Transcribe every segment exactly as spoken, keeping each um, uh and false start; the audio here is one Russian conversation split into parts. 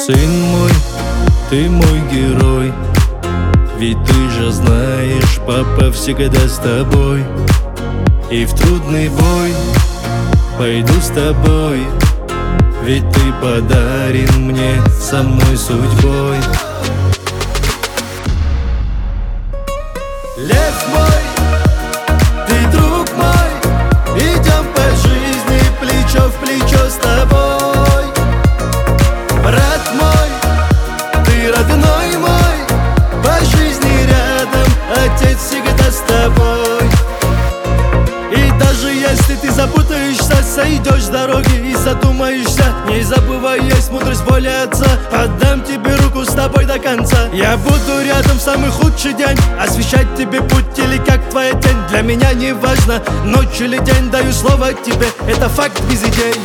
Сын мой, ты мой герой, ведь ты же знаешь, папа всегда с тобой. И в трудный бой пойду с тобой, ведь ты подарен мне самой судьбой. Лев мой, ты друг мой, идем по жизни плечо в плечо с тобой. Брат мой, ты родной мой, по жизни рядом, отец всегда с тобой. И даже если ты запутаешься, сойдешь с дороги и задумаешься, не забывай, есть мудрость воли отца. Отдам тебе руку, с тобой до конца. Я буду рядом в самый худший день, освещать тебе путь или как твоя тень. Для меня не важно, ночь или день, даю слово тебе, это факт без идей.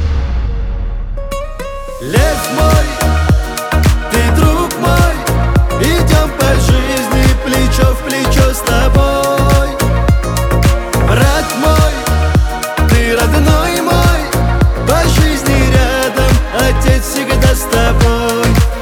Лев мой, ты друг мой, идем по жизни плечо в плечо с тобой. Брат мой, ты родной мой, по жизни рядом, отец всегда с тобой.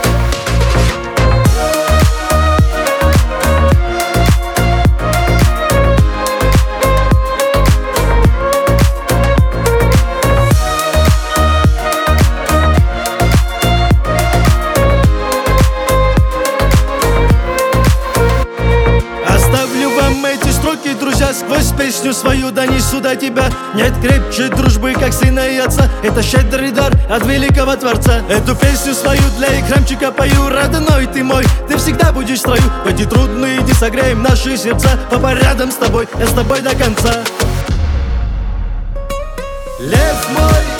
Друзья, сквозь песню свою донесу до тебя. Нет крепче дружбы, как сына и отца. Это щедрый дар от великого Творца. Эту песню свою для экранчика пою. Родной ты мой, ты всегда будешь в строю. В эти трудные дни согреем наши сердца. Папа рядом с тобой, я с тобой до конца. Лев мой,